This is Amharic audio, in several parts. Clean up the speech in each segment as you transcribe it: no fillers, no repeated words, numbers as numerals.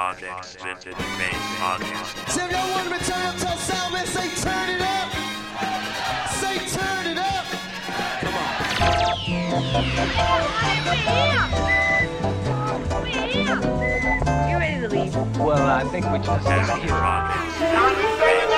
Projects Vintage Bass Podcast. So if y'all want me to turn up to a sound, man, say turn it up. Say turn it up. Come on. You ready to leave? Well, I think we just Vintage stay here. Projects Vintage Bass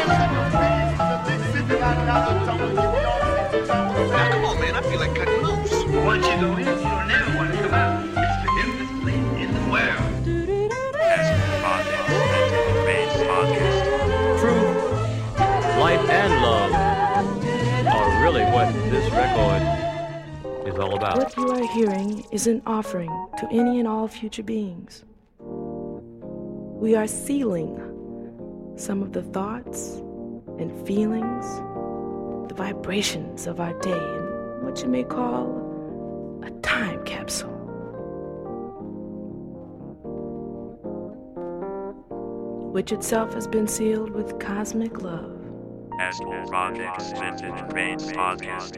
Now, come on, man. I feel like cutting loose. Once you go in, you don't never want to come out. It's the hippest place in the world. Projects Vintage Bass Podcast. Truth, life, and love are really what this record is all about. What you are hearing is an offering to any and all future beings. We are sealing some of the thoughts and feelings, the vibrations of our day in what you may call a time capsule. Which itself has been sealed with cosmic love. Astral Projects Vintage Bass Podcast.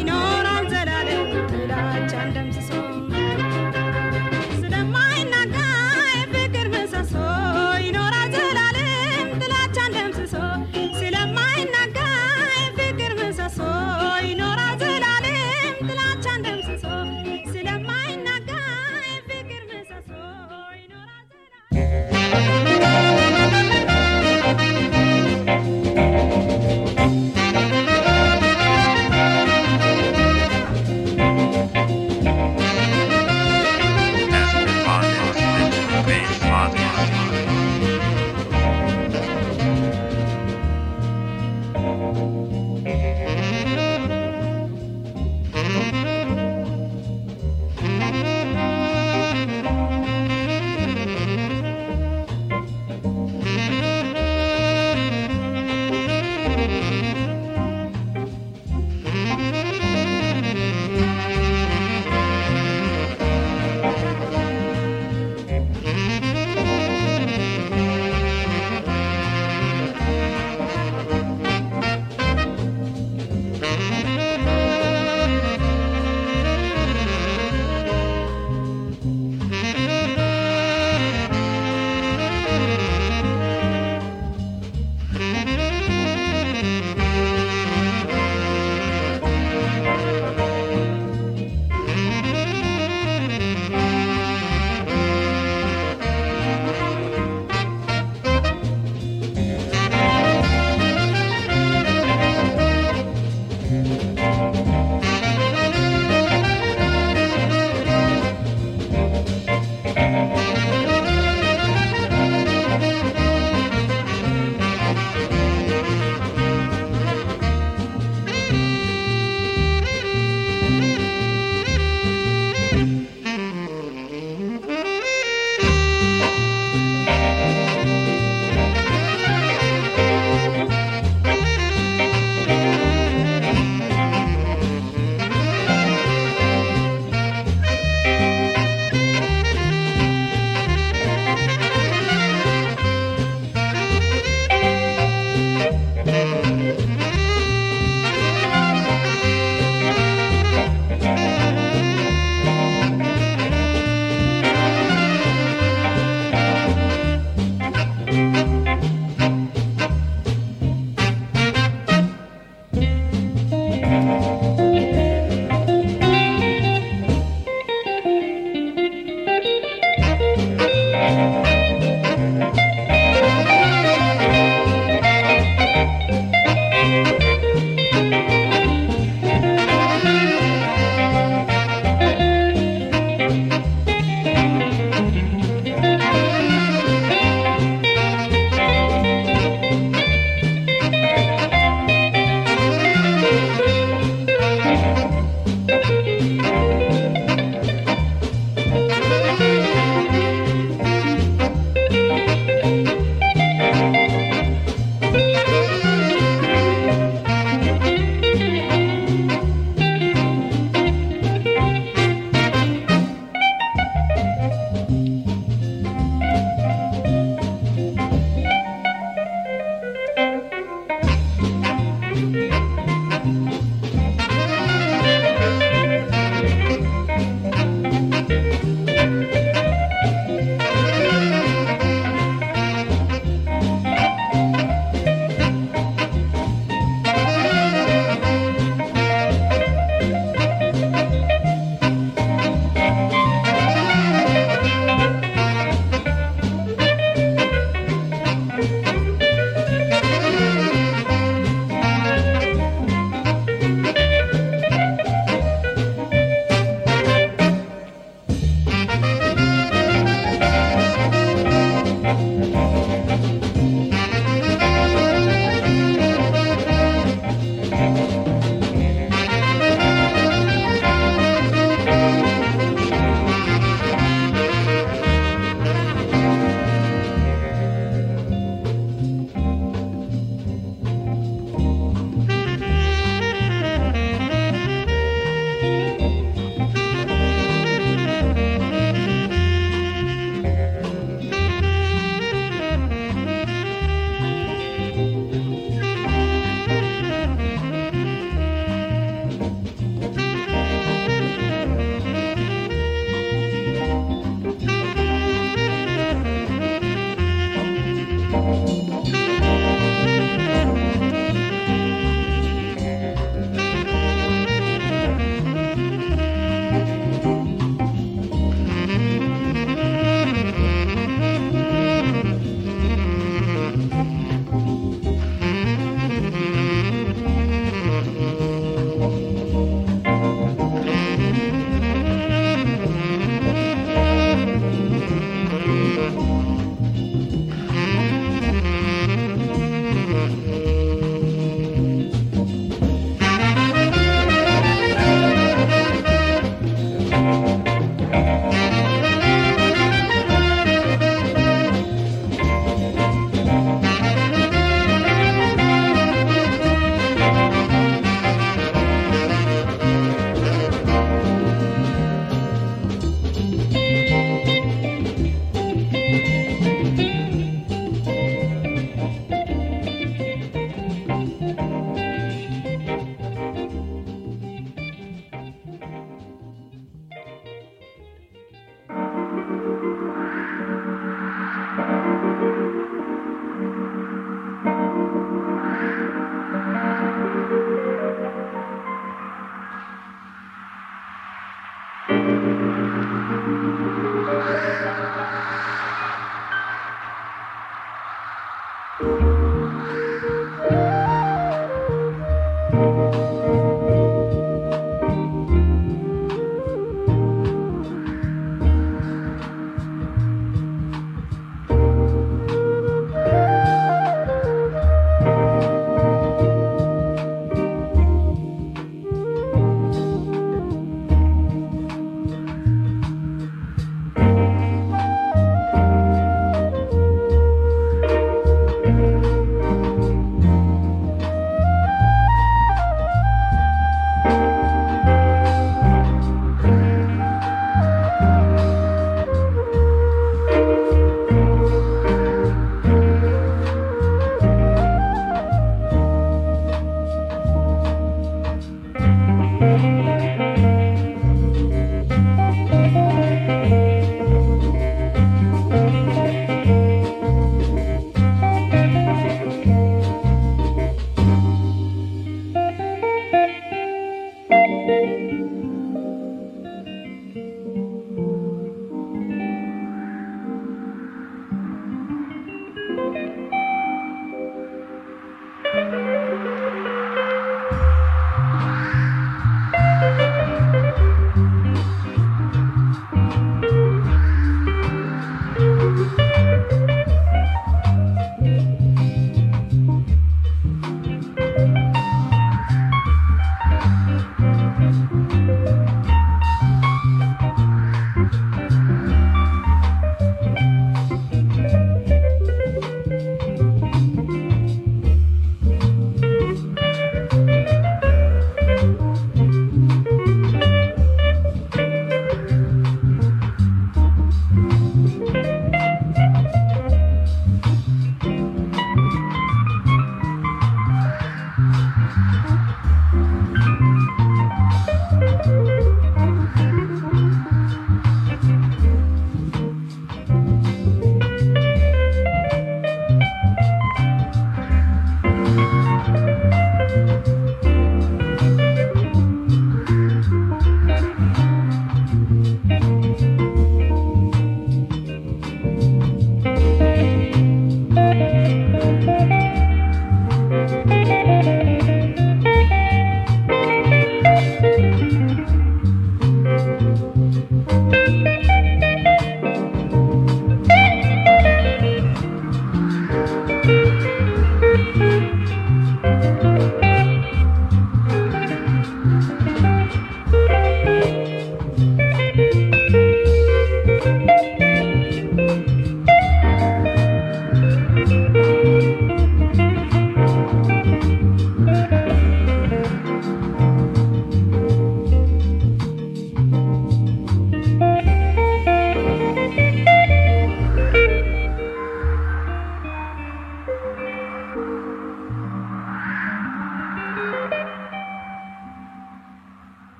ስለማይናጋ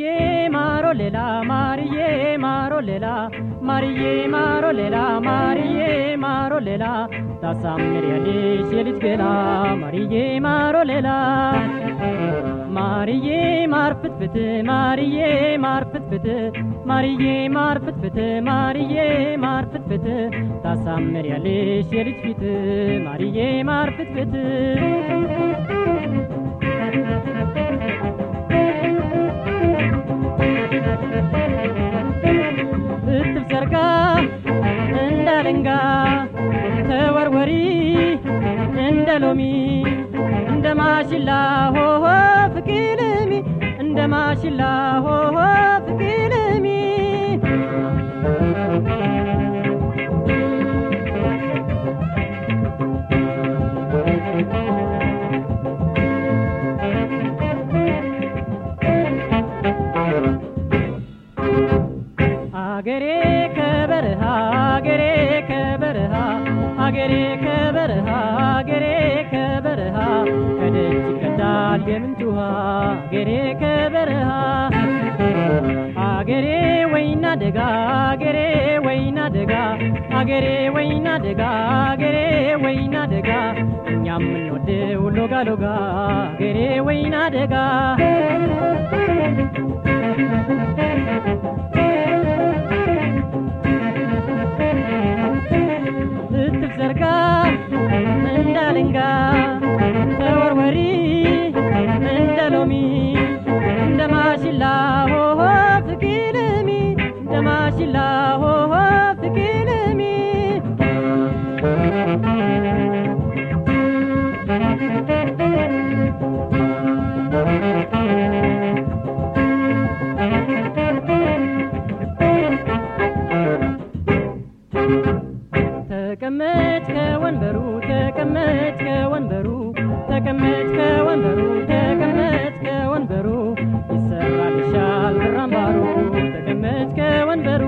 ማሮሌላ ማርዬ ማሮሌላ ማርዬ ማሮሌላ ማርዬ ማሮሌላ ታሳምሪያለሽ የልጅ ገላ ማርዬ ማሮሌላ ማርዬ ማርፍትፍት ማርዬ ማርፍትፍት ማርዬ ማርፍትፍት ማርዬ ማርፍትፍት ታሳምሪያለሽ የልጅ ፊት ማርዬ ማርፍትፍት ስትዘርጋ እንዳለንጋ ተወርወሪ እንደ ሎሚ እንደ ማሽላ ሆሆ ፍቅልሚ እንደ ማሽላ ሆሆ ፍቅልሚ አገሬ ከበረሃ አገሬ ከበረሃ አገሬ ከበረሃ አገሬ ከበረሃ ከደጅ ይቀዳል የምንጭ ውሃ አገሬ ከበረሃ አገሬ ወይና ደጋ አገሬ ወይና ደጋ አገሬ ወይና ደጋ አገሬ ወይና ደጋ እኛም እንወደው ሎጋ ሎጋ አገሬ ወይና ደጋ ስትዘርጋ እንዳለንጋ ተወርወሪ እንደ ሎሚ እንደ ማሽላ ሆሆ ፍቅልሚ እንደ ማሽላ ሆሆ ፍቅልሚ ተቀመጥ ከወንበሩ ተቀመጥ ከወንበሩ ተቀመጥ ከወንበሩ ተቀመጥ ከወንበሩ ይሰራልሻል ብራምባሩ ተቀመጥ ከወንበሩ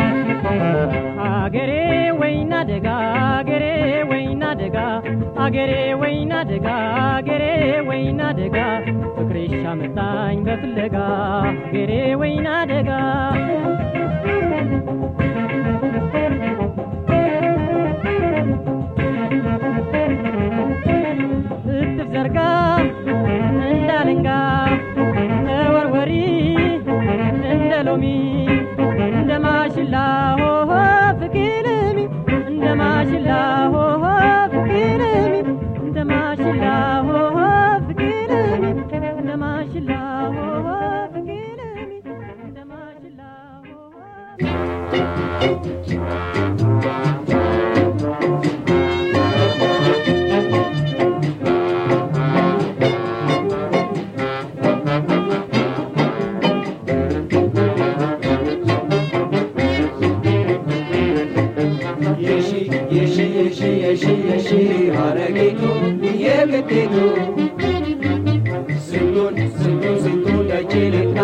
አገሬ ወይና ደጋ አገሬ ወይና ደጋ አገሬ ወይና ደጋ አገሬ ወይና ደጋ ፍቅርሽ አመጣኝ በፍለጋ አገሬ ወይና ደጋ ስትዘርጋ እንዳለንጋ ተወርወሪ እንደ ሎሚ እንደ ማሽላ ሆሆ ፍቅልሚ እንደ ማሽላ ሆሆ ፍቅልሚ እንደ ማሽላ ሆሆ ፍቅልሚ እንደ ማሽላ ሆሆ ፍቅልሚ እንደ ማሽላ የሺ ሀረጊቱ የግዴቱ ስንቱን ደጅ ልጥና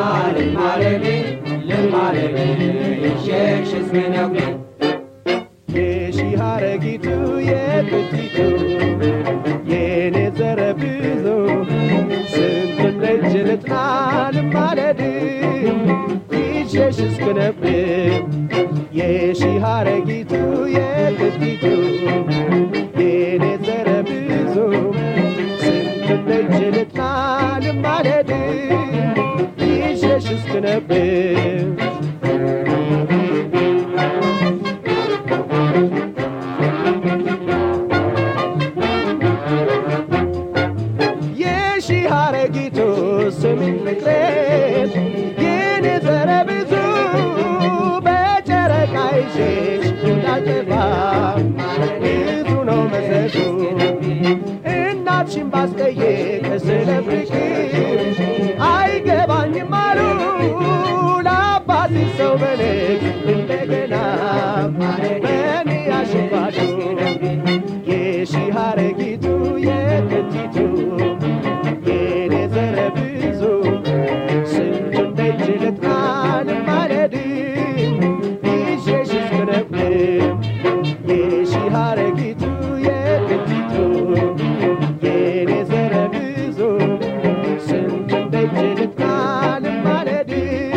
ልማለቤ የሸሽ ስሜነጉ የሺ ሀረጊቱ የግዴቱ የኔ ዘረ ብዙ ስንቱን ደጅ ልጥና ልማለድ ይሸሽ እስክነብ የሺ ሀረጊቱ የግዴቱ የኔ ዘረ ብዙ ስንቱን ደጅ ልጥና ልማለድ ይሸሽ እስክነብ የሺ ሀረጊቱ ስሚኝ ፍቅሬን የኔ ዘረ ብዙ በጨረቃ ይዤሽ እንዳጨባ ብዙ ነው መዘዙ እናትሽን ባስጠየቅ ስለ ፍቅር አይገባኝም አሉ ለአባትሽ ሰው በልክ እንደገና በእኔ ያሽባሉ የሺ ሀረጊቱ የግቲቱ የኔ ዘረ ብዙ ስንቱን ደጅ ልጥናል ማለድ ይዤሽ እስክነብ የሺ ሀረጊቱ የግቲቱ የኔ ዘረ ብዙ ስንቱን ደጅ ልጥናል ማለድ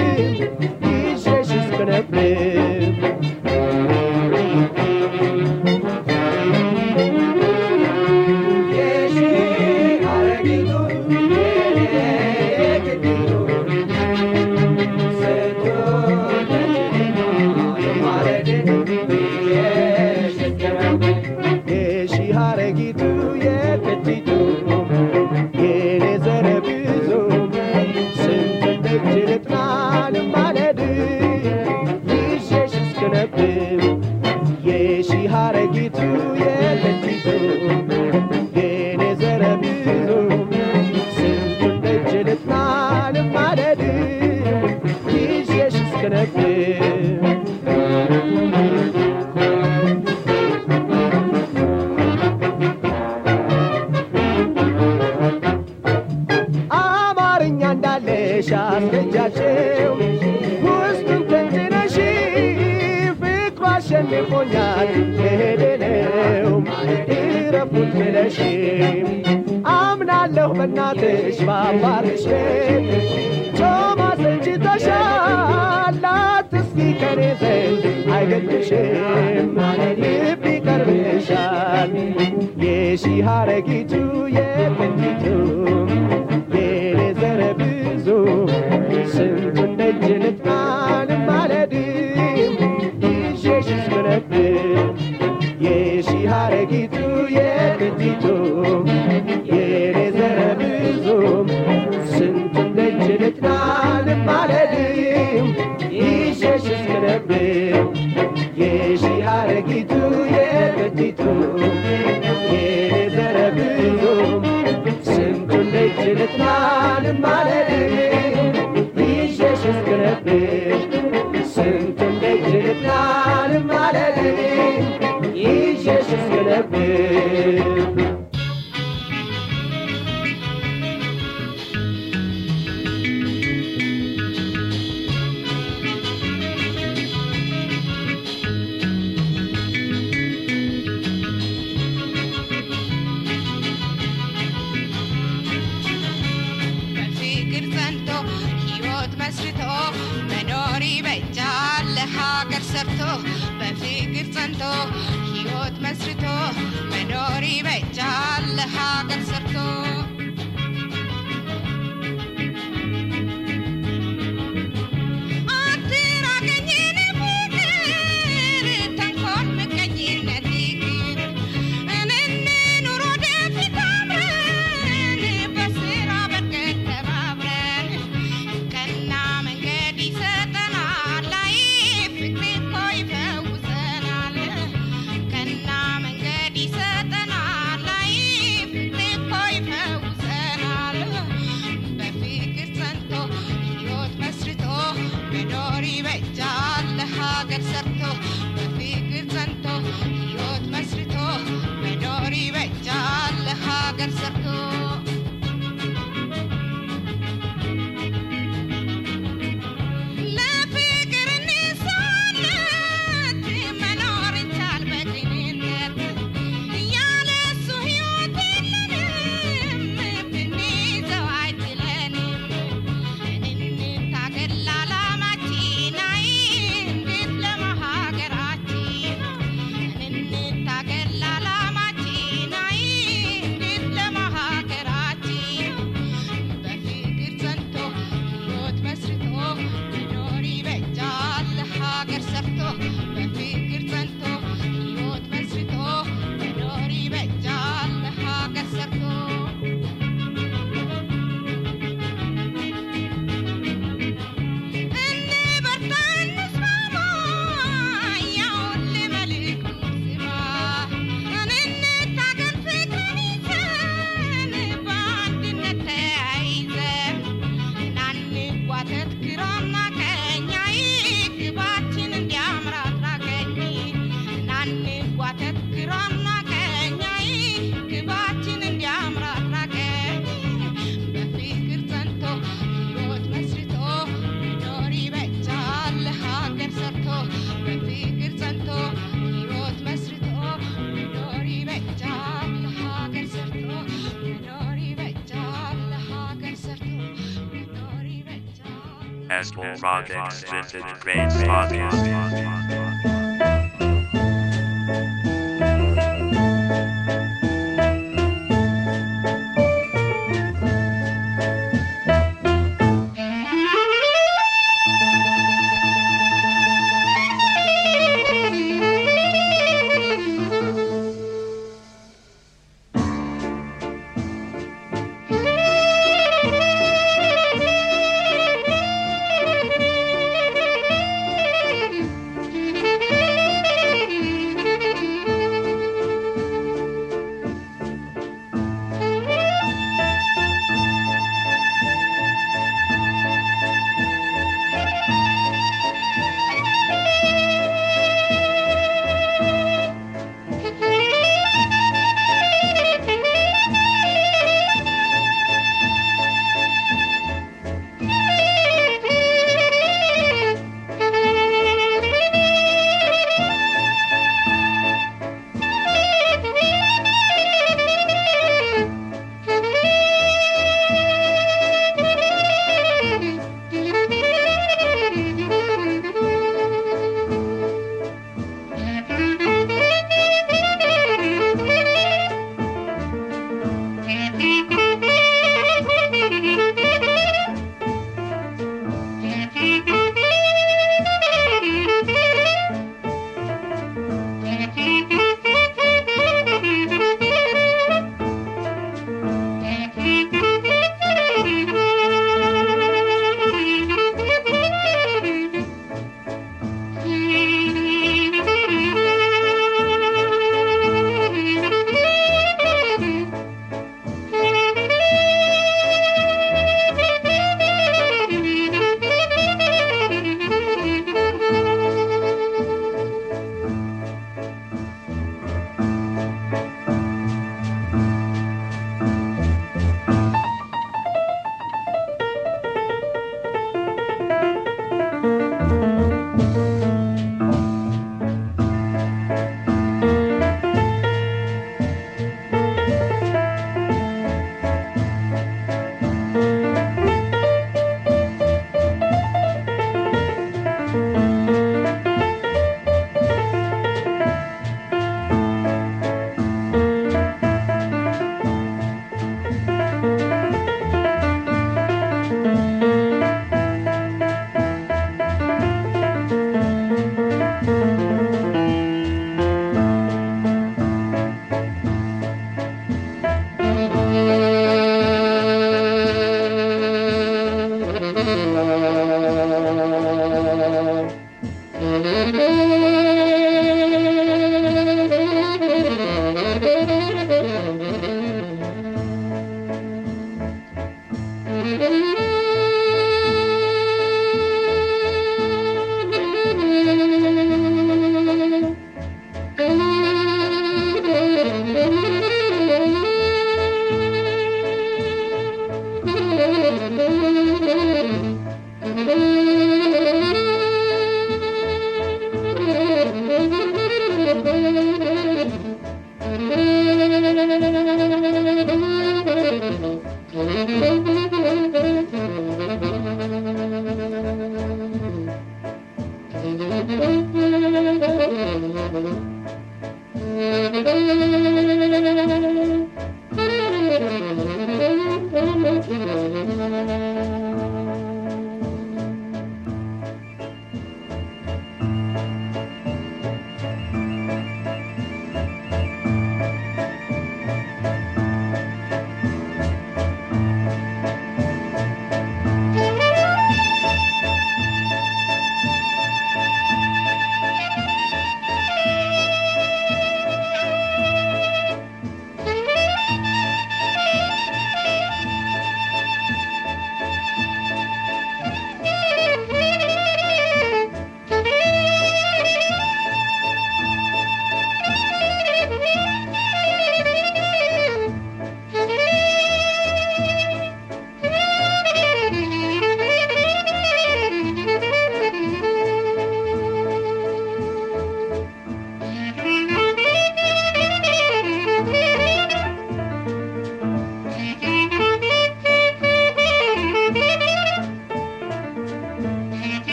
አማርኛ እንዳለሽ አስገጃቸው ውስጡን ተንትነሽ ፍቅሩ አሸንፎኛል መሄዴ ነው እረፉት ብለሽ አምናለሁ በእናትሽ ባባርሽ ቤት ጮማ ሰልችተሻል አትስጊ ከኔ ዘንድ አይገድልሽም ልብ ይቀርብሻል የሺህ ሐረጊቱ የቅንጅቱ የኔ ዘረ ብዙ ስንቱን ደጅ ልጥናን ማለድም ይዤሽ እስክነግር የሺህ ሐረጊቱ የቅንጅቱ የኔ ዘረ ብዙ ስንቱን ደጅ ልጥናን ማለድም ይዤሽ እስክነግር የሺህ ሐረጊቱ የቅንጅቱ የኔ ዘረ ብዙ ስንቱን ደጅ ልጥናን ማለድም ይዤሽ እስክነግር ስንቱን ደጅ ልጥናን ማለድም ይዤሽ እስክነግር በፍቅር ጸንቶ ሕይወት መስርቶ መኖር ይበጃል ለሀገር ሰርቶ በፍቅር ጸንቶ ሕይወት መስርቶ መኖር ይበጃል ለሀገር ሰርቶ አትራቀኝን ፍቅር ተንኮል ምቀኝነት ይቅር እንኑር ወደፊት አብረን በስራ በርከት ተባብረን ቀና መንገድ ይሰጠናል ላይ ፍቅር እኮ ይፈውሰናል ቀና መንገድ ይሰጠናል ላይ ፍቅር እኮ ይፈውሰናል በፍቅር ጸንቶ ሕይወት መስርቶ መኖር ይበጃል ለሀገር ሰርቶ በፍቅር ጸንቶ ሕይወት መስርቶ መኖር ይበጃል ለሀገር ሰርቶ ለፍቅር እንሳነት መኖር ይቻል በቅንነት ያለሱ ሕይወት የለንም ብንይዘው አይጥለንም እንታገል ለዓላማችን አይ እንድትለማ ሀገራችን እንታገል ለዓላማችን አይ እንድትለማ ሀገራችን በፍቅር ጸንቶ ሕይወት መስርቶ መኖር ይበጃል ለሀገር ሰርቶ በፍቅር ጸንቶ ሕይወት መስርቶ መኖር ይበጃል ለሀገር ሰርቶ እንበርታ እንስማማ ያውን መልእክቱን ስማ እንታገል ፍቅርን ይዘን በአንድነት ተያይዘን እናንጓተት ግራና ቀኝ አይ ግባችን እንዲያምር አድራገኝ እናንጓተት ግራና ቀኝ አይ ግባችን እንዲያምር አድራገኝ በፍቅር ጸንቶ ሕይወት መስርቶ መኖር ይበጃል ለሀገር ሰርቶ በፍቅር ጸንቶ ሕይወት መስርቶ መኖር ይበጃል ለሀገር ሰርቶ መኖር ይበጃል ለሀገር ሰርቶ መኖር ይበጃል Astral Projects Vintage Grains Podcast. Thank you.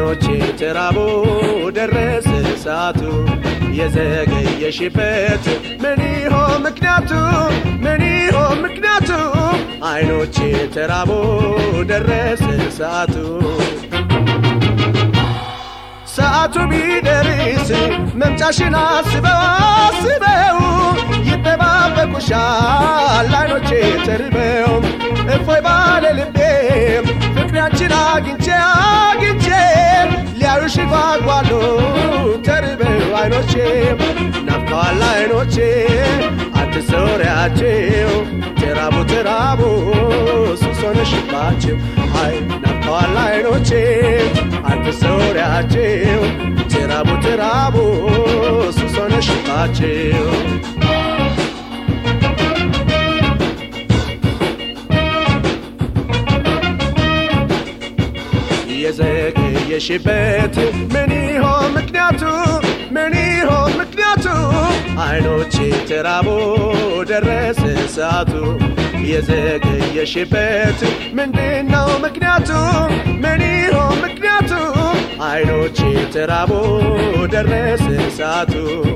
አይኖቼ ተራቦ ደረሰ ሰዓቱ የዘገየሽበት ምን ይሆን ምክንያቱ ምን ይሆን ምክንያቱ አይኖቼ ተራቦ ደረሰ ሰዓቱ ሰዓቱ ቢደርስ መምጫሽን አስበው አስበው ይጠባበቁሻል አይኖቼ ተርበው እፎይ ባለ ልቤ ፍቅራችን አግኝቼ አግኝቼ ሊያዩሽ ጓጓሉ ተርበው አይኖቼ ናፍቀዋል አይኖቼ አትሰውሪያቸው ተራቡ ተራቡ ሱስ ሆነሽባቸው አይ ናፍቀዋል አይኖቼ አትሰውሪያቸው ተራቡ ተራቡ ሱስ ሆነሽባቸው የዘገየሽበት ምን ይሆን ምክንያቱ ምን ይሆን ምክንያቱ አይኖቼ ተራቦ ደረሰ ሰዓቱ የዘገየሽበት ምንድነው ምክንያቱ ምን ይሆን ምክንያቱ አይኖቼ ተራቦ ደረሰ ሰዓቱ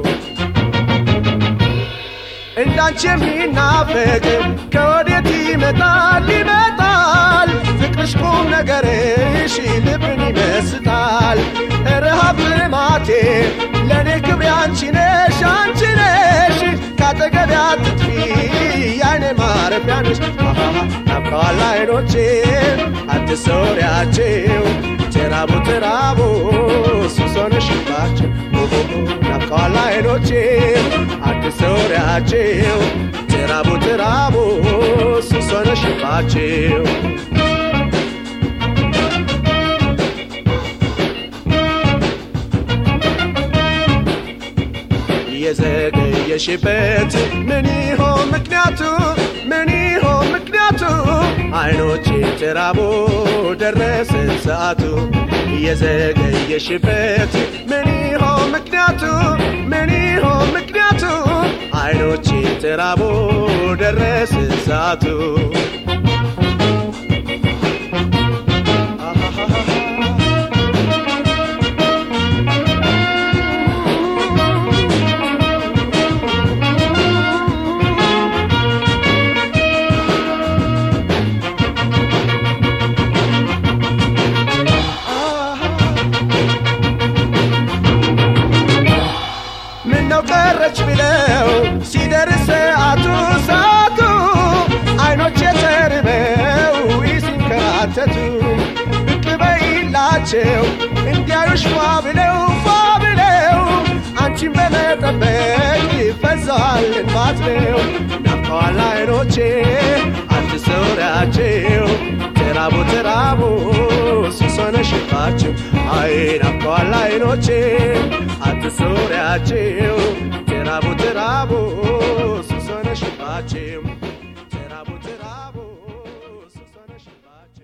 እንዳንቺ የሚናፈቅ ከወዴት ይመጣል ይመጣል ፍቅርሽ ቁም ነገርሽ ልብን ይመስጣል ረሃብ ልማቴ ለኔ ክብሬ አንቺ ነሽ ካጠገቤ አትጥፊ ያኔ ማረፊያ ነሽ ናፍቀዋል አይኖቼ አትሰውሪያቸው ተራቡ ተራቡ ሱስ ሆነሽባቸው ናፍቀዋል አይኖቼ አትሰውሪያቸው ተራቡ ተራቡ ሱስ ሆነሽባቸው የዘገየሽበት ምን ይሆን ምክንያቱ ምን ይሆን ምክንያቱ አይኖቼ ተራቦ ደረሰ ሰዓቱ የዘገየሽበት ምን ይሆን ምክንያቱ ምን ይሆን ምክንያቱ አይኖቼ ተራቦ ደረሰ ሰዓቱ ቀረች ብለው ሲደርስ ሰዓቱ ሰዓቱ አይኖቼ ተርበው ሲንከራተቱ ብቅ በይላቸው እንዲያዩሽ ፏ ብለው አንቺን በመጠበቅ ፈዛል እንባት ነው ናፍቀዋል አይኖቼ አትሰውሪያቸው ተራቡ ተራቡ ሱስ ሆነሽባቸው አይ ናፍቀዋል አይኖቼ አትሰውሪያቸው ተራቡ ተራቡ ሱስ ሆነሽባቸው ተራቡ ተራቡ ሱስ ሆነሽባቸው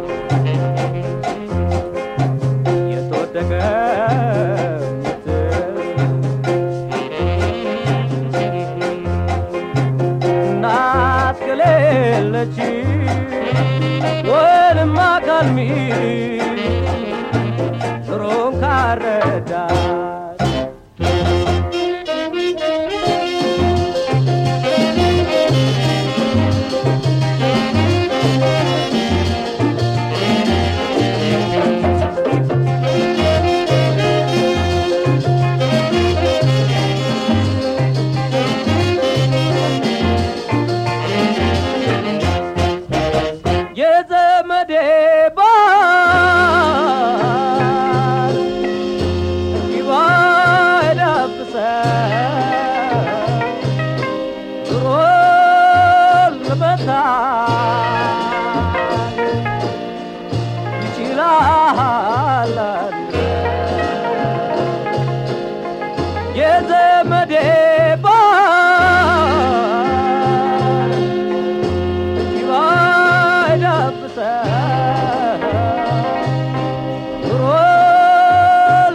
የተወደቀ ረዳት የዘመዴ ባል ይባዳብሰ ኑሮን ለመታት ይችላል የዘመዴ ባል ይባዳብሰ ኑሮን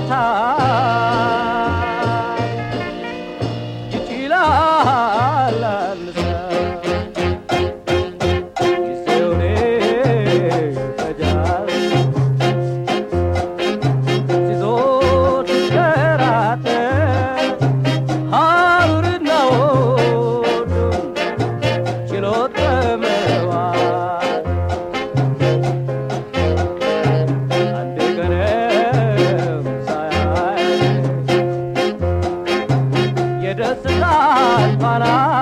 ለመታት ይችላል ጊዜውን ይፈጃል ሲዞር ሲንከራተት ሐሩርና ወርዱን ችሎት በመዋል አንድ ቀንም ሳያይ የደስታን ፋና